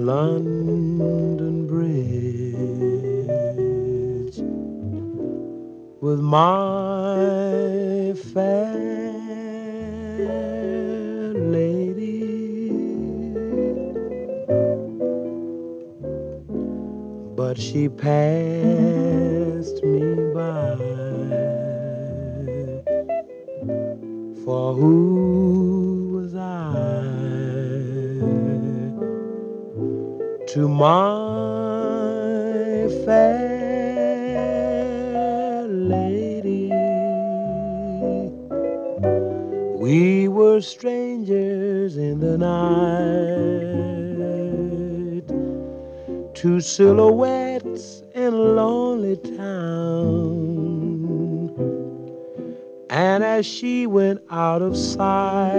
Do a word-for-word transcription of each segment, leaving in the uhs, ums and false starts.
London Bridge with my fair lady, but she passed me by. For who was I to my fair lady? We were strangers in the night, two silhouettes in a lonely town. And as she went out of sight,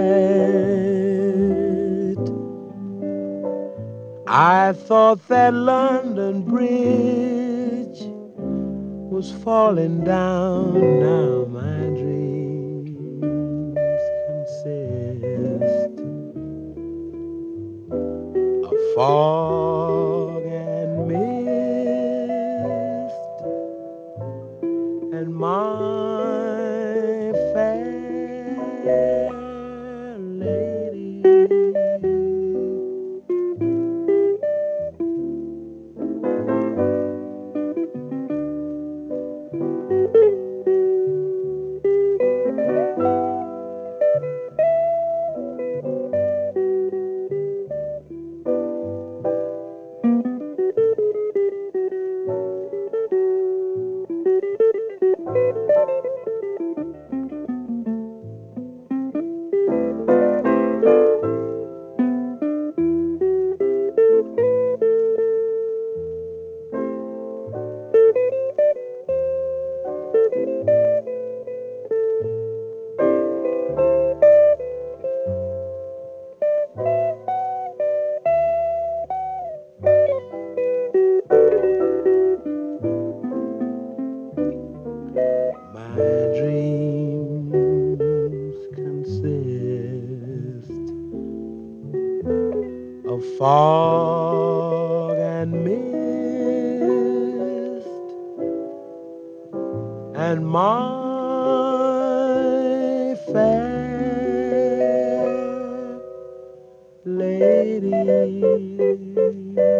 I thought that London Bridge was falling down. Now my dreams consist of fog and mist, and my fair lady my dreams consist of fog and mist, and my fair lady.